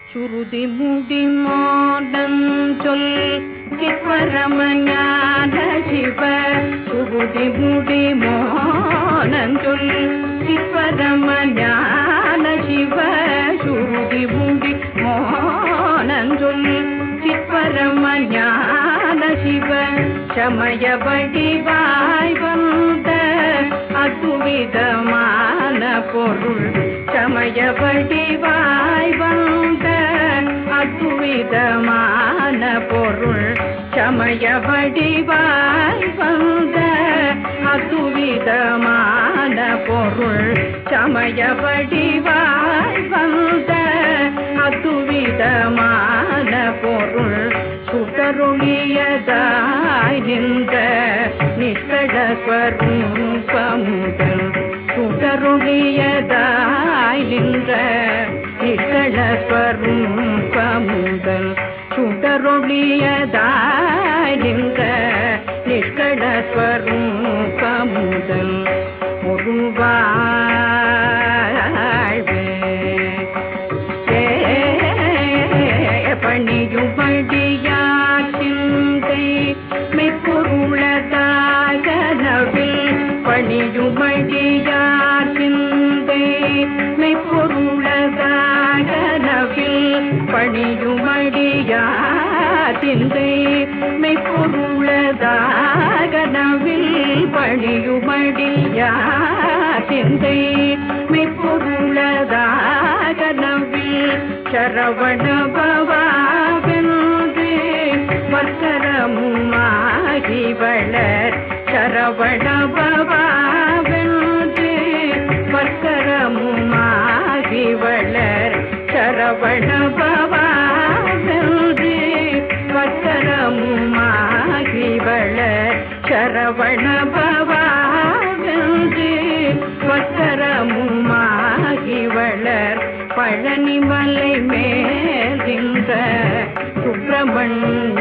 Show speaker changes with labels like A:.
A: சுருதி முடி மோடன் சொல் சித்பரமஞான சிவ சுருதி முடி மோடன் சொல் சித்பரமஞான சிவ சுருதி முடி மோடன் சொல் சித்பரமஞான சிவ சமய வடிவாய் வந்த அத்துவிதமான பொருள் சமய வடிவாய் வந்த அத்துவிதமான பொருள் சமய வடிவாய் வந்த அத்துவிதமான பொருள் சமய வடிவாய் வந்த அத்துவிதமான பொருள் சுடரொளியதாய் நின்ற நிஷ்கட ஸ்வரூபமுதல் சுடரொளியதாய் நின்ற நிஷ்கட ஸ்வரூபமுதல் சுடரொளியதாய் நின்ற நிஷ்கட ஸ்வரூபமுதல் ஒரு வாழ்வே பணியும் படியார் சிந்தை மெய்ப்பொருளதாகனவில் பணியும் படியார் சிந்தை மெய்ப்பொருளதாகனவில் பணியும் படியார் சிந்தை மெய்ப்பொருளதாகனவில் பணியும் படியார் சிந்தை மெய்ப்பொருளதாகனவில் சரவண பவாவென்று வர்க்கரமுமாகி வளர் சரவண பவாவென்று வர்க்கரமுமாகி வளர் சரவண பவாவென்று வர்க்கரமுமாகி வளர் சரவண பவாவென்று வர்க்கரமுமாகி வளர் பழனிமலை மேல் நின்ற சுப்பிரமணிய